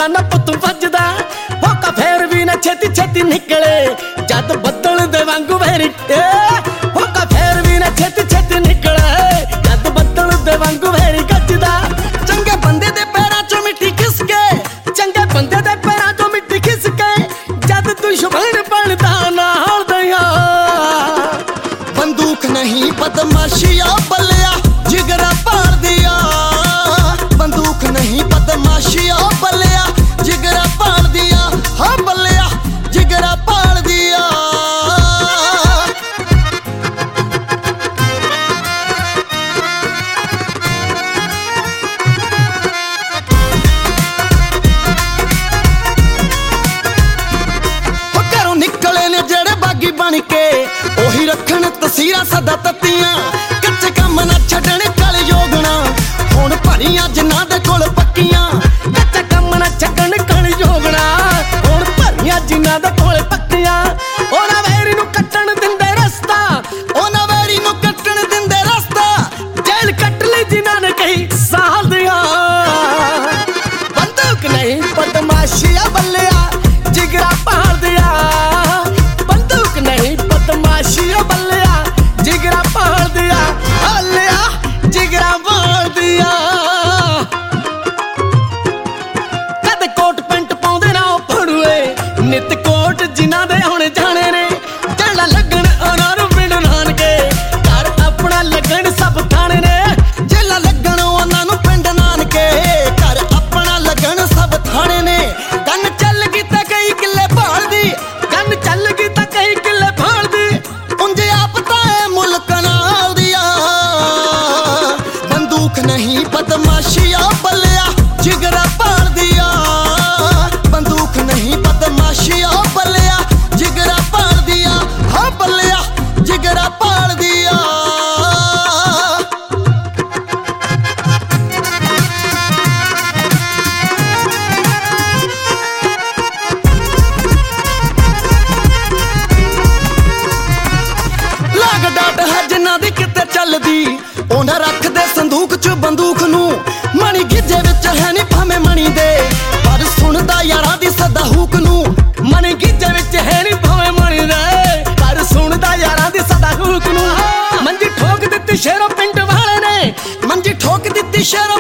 ਵਰਗਾ ਨਾ ਪੁੱਤ ਵੱਜਦਾ ਹੋਕਾ ਫੇਰ ਵੀ ਨਾ ਛੇਤੀ ਛੇਤੀ ਨਿਕਲੇ ਜਦ ਬੱਦਲ ਦੇ ਵਾਂਗੂ ਵਹਿਰੀ ਹੋਕਾ ਫੇਰ ਵੀ ਨਾ ਛੇਤੀ ਛੇਤੀ ਨਿਕਲੇ ਜਦ ਬੱਦਲ ਦੇ ਵਾਂਗੂ ਵਹਿਰੀ ਗੱਜਦਾ ਚੰਗੇ ਬੰਦੇ ਦੇ ਪੈਰਾਂ ਚੋਂ ਮਿੱਟੀ ਖਿਸ ਕੇ ਚੰਗੇ ਬੰਦੇ ਦੇ ਪੈਰਾਂ ਚੋਂ ਮਿੱਟੀ ਖਿਸ ਕੇ ਜਦ ਦੁਸ਼ਮਣ ਬਣਦਾ ਨਾਲ ਦਿਆਂ ਬੰਦੂਕ ਨਹੀਂ ਬਦਮਾਸ਼ੀਆ ਬੱਲਿਆ ਜਿਗਰਾ ਪਾੜ ਦਿਆ ਬੰਦੂਕ ਨਹੀਂ ਬਦਮਾਸ਼ੀਆ ਬੱਲਿਆ ਜਿਗਰਾ ਪਾੜ ਦਿਆ ਹਾਂ ਬੱਲਿਆ ਜਿਗਰਾ ਪਾੜ ਦਿਆ ਘਰੋਂ ਨਿਕਲੇ ਨੇ ਜਿਹੜੇ ਬਾਗੀ ਬਣ ਕੇ ਉਹੀ ਰੱਖਣ ਤਸੀਰਾਂ ਸਦਾ ਤੱਤੀਆਂ ਕੱਚੇ ਕੰਮ ਨਾ ਛੱਡਣ ਕਲ ਯੋਗਣਾ ਹੁਣ ਭਰੀਆਂ ਜਿਨ੍ਹਾਂ ਦੇ ਕੋਲ ਪੱਕੀਆਂ ਕੱਚਾ ਕੰਮ ਨਾ ਛੱਡਣ ਕਲ ਯੋਗਣਾ ਹੁਣ ਭਰੀਆਂ ਜਿਨ੍ਹਾਂ ਦੇ ਕੋਲ ਪੱਕੀਆਂ ਉਹਨਾਂ ਵੈਰੀ ਨੂੰ ਕੱਟਣ ਦਿੰਦੇ ਰਸਤਾ ਉਹਨਾਂ ਵੈਰੀ ਨੂੰ ਕੱਟਣ ਦਿੰਦੇ ਰਸਤਾ ਜੇਲ੍ਹ ਕੱਟ ਲਈ ਜਿਨ੍ਹਾਂ ਨੇ ਕਈ ਸਾਲ ਦੀਆਂ ਬੰਦੂਕ ਨਹੀਂ ਬਦਮਾਸ਼ੀਆ ਬੱਲਿਆ ਜਿਗਰਾ ਪਾੜ ਦਿਆ ਬੰਦੂਕ ਨਹੀਂ ਬਦਮਾਸ਼ੀਆ ਬੱਲਿਆ ਜਿਗਰਾ ਪਾੜ ਦਿਆ ਹੱਲਿਆ ਜਿਗਰਾ ਪਾੜ ਦਿਆ ਕਦੇ ਕੋਟ ਪੈਂਟ ਪਾਉਂਦੇ ਨਾ ਉਹ ਫੜੂਏ ਨਿੱਤ ਕੋਟ ਜਿਨ੍ਹਾਂ ਦੇ ਹੁਣ ਜਾਣੇ ਨੇ ਜਿਹੜਾ ਲੱਗਣ ਉਹਨਾਂ ਨੂੰ ਪਿੰਡ ਨਾਨਕੇ ਘਰ ਆਪਣਾ ਲੱਗਣ ਸਭ ਥਾਣੇ ਨੇ ਜਿਹੜਾ ਲੱਗਣ ਉਹਨਾਂ ਨੂੰ ਪਿੰਡ ਨਾਨਕੇ ਘਰ ਆਪਣਾ ਲੱਗਣ ਸਭ ਥਾਣੇ ਨੇ ਕੰਨ ਚੱਲ ਗਈ ਤਾਂ ਕਈ ਕਿੱਲੇ ਭਾਲਦੀ ਕੰਨ ਚੱਲ ਗਈ ਤਾਂ ਕਈ ਕਿੱਲੇ ਭਾਲਦੀ ਉਂਝ ਆਪ ਤਾਂ ਇਹ ਮੁਲਕ ਨਾਲ ਦੀਆਂ ਬੰਦੂਕ ਨਹੀਂ ਬਦਮਾਸ਼ੀਆ ਬੱਲਿਆ ਜਿਗਰਾ ਪਾੜ ਦਿਆ ਬੰਦੂਕ ਨਹੀਂ ਬਦਮਾਸ਼ੀਆ ਬੱਲਿਆ ਜਿਗਰਾ ਪਾੜ ਦਿਆ ਹਾਂ ਬੱਲਿਆ ਜਿਗਰਾ ਪਾੜ ਦਿਆ ਲਾਗ ਡਾਟ ਹੈ ਜਿਨ੍ਹਾਂ ਦੀ ਕਿਤੇ ਚੱਲਦੀ ਉਹਨਾਂ ਰੱਖਦੇ ਸੰਦੂਕ 'ਚ ਬੰਦੂਕ ਨੂੰ ਮਣੀ ਗਿੱਜੇ ਵਿੱਚ ਹੈ ਨੀ ਭਾਵੇਂ ਮਣੀ ਦੇ ਪਰ ਸੁਣਦਾ ਯਾਰਾਂ ਦੀ ਸਦਾ ਹੂਕ ਨੂੰ ਮਣੀ ਗਿੱਜੇ ਵਿੱਚ ਹੈ ਨੀ ਭਾਵੇਂ ਮਣੀ ਦੇ ਪਰ ਸੁਣਦਾ ਯਾਰਾਂ ਦੀ ਸਦਾ ਹੂਕ ਨੂੰ ਮੰਜੀ ਠੋਕ ਦਿੱਤੀ ਸ਼ੇਰੋ ਪਿੰਡ ਵਾਲੇ ਨੇ ਮੰਜੀ ਠੋਕ ਦਿੱਤੀ ਸ਼ੇਰੋ